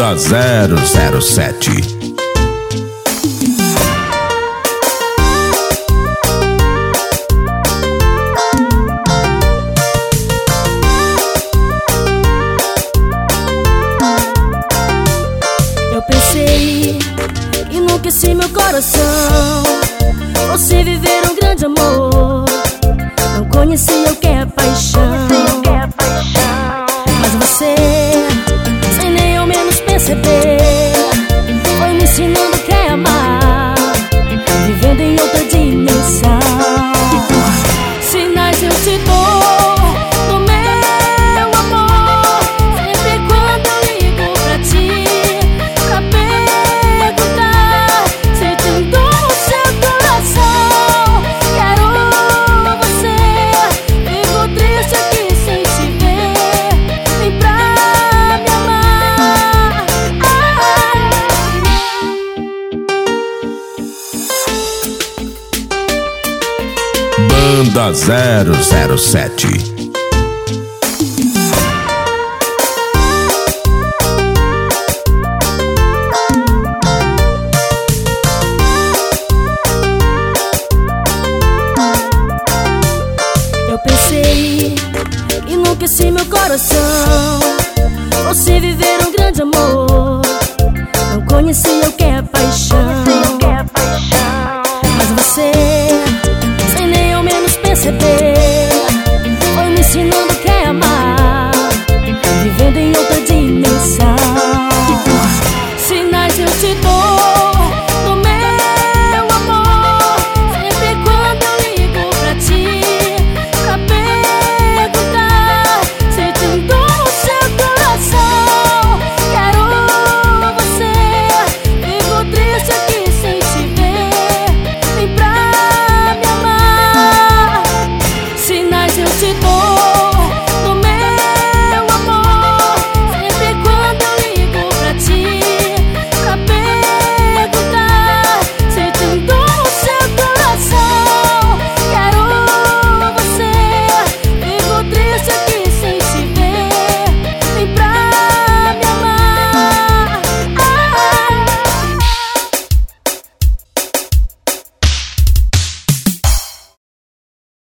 Banda 007. Eu pensei e enlouqueci meu coração. Você viver um grande amor, não conhecia o que é paixão. Mas você, sem nem ao menos perceber, foi me ensinando o que é amar, vivendo em outra dimensão. Sinais eu te dou do meu amor, sempre quando eu ligo pra ti, pra perguntar se tem dor no seu coração. Quero você, fico triste aqui sem te ver, vem pra me amar. Banda 007. Eu pensei e enlouqueci meu coração. Você viver um grande amor, não conhecia o que é paixão.